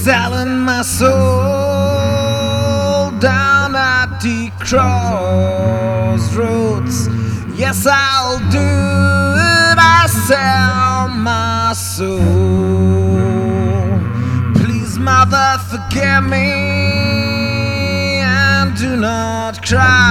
selling my soul down at the crossroads. Yes, I'll do it. I sell my soul. Please, Mother, forgive me and do not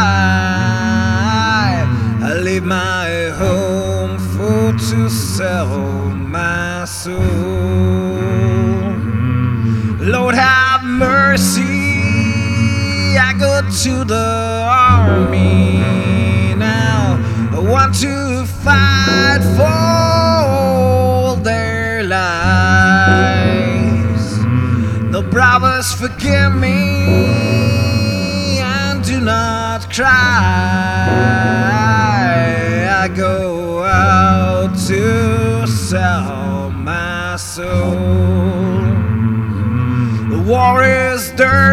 cry. I leave my home for to sell my soul. Lord, have mercy. I go to the army now. I want to fight for their lives. The brothers, forgive me and do not cry. I go out to sell my soul. The war is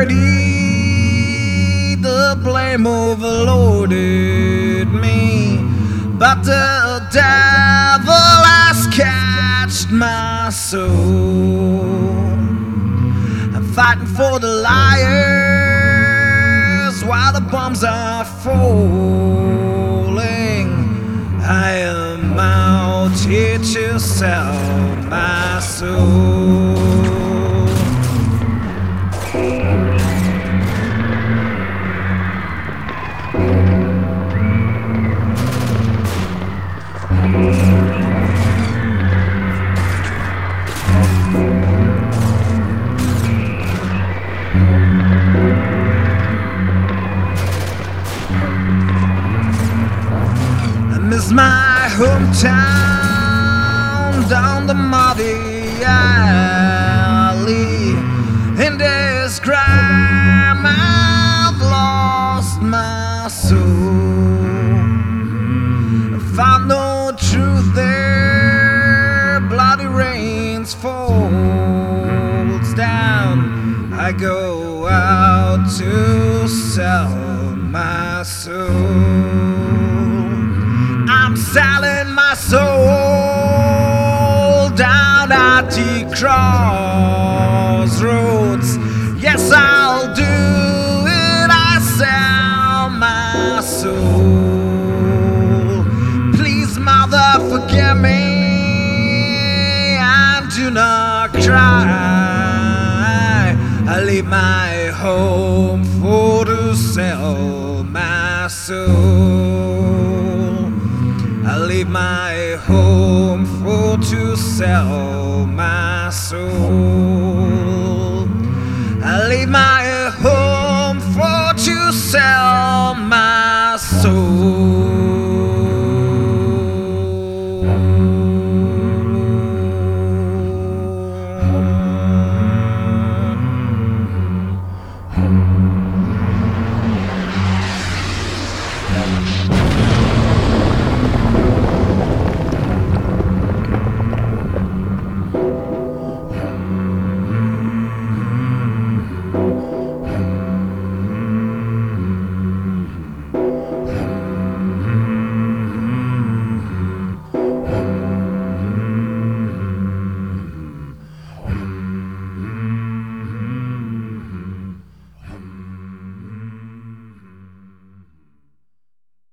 dirty, the blame overloaded me, but the devil has catched my soul. I'm fighting for the liars while the bombs are falling. I am out here to sell my soul. This is my hometown down the muddy alley. In this crime I've lost my soul. I found no truth there. Bloody rains falls down. I go out to sell my soul. I'm selling my soul down at the crossroads. Yes, I'll do it. I sell my soul. Please, Mother, forgive me and do not cry. I leave my home for to sell my soul. I leave my home for to sell my soul. I leave my home for to sell my soul.